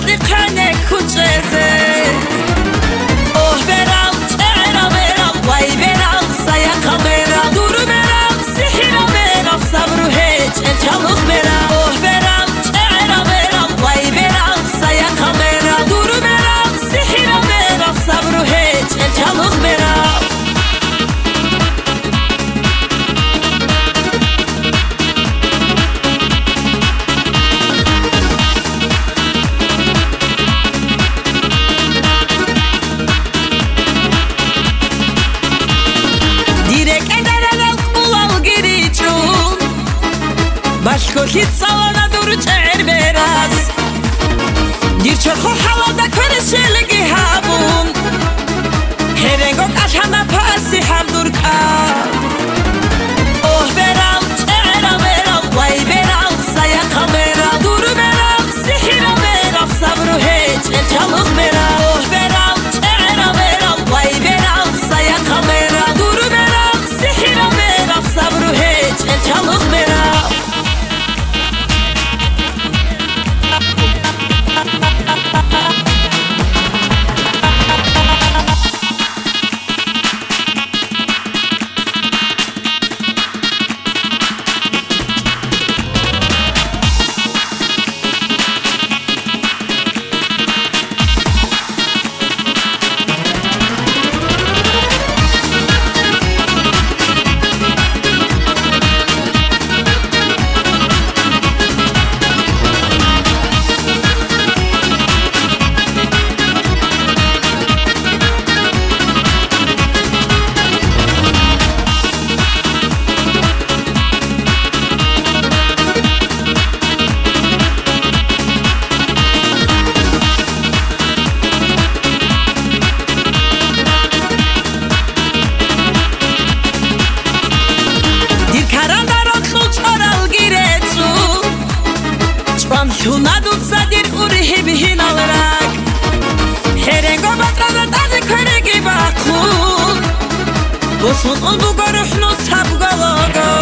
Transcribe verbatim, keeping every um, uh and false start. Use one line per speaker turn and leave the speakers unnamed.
وقتی قنه کجزه اوه برم چرا برم وای برم سیاقا برم دورو برم سحیرا برم صبرو هیچ الچالوخ برم اوه برم چرا برم وای برم سیاقا برم دورو برم سحیرا برم صبرو هیچ الچالوخ برم Başkoşit salana doğru çer biraz Dir çorxu havada körüşelgi habun Herengok aşana pasi hamdur ka Oh beram çera beram vay beram sayaqa beram duru beram sihira beram sabru hiç el çalıq beram Oh beram çera beram vay beram sayaqa beram duru beram sihira beram sabru hiç el çalıq beram Şunadut sadir urihi bihin alarak Herengo batraza tadı köregi bakul Bosun undu goruhnu sabgalogo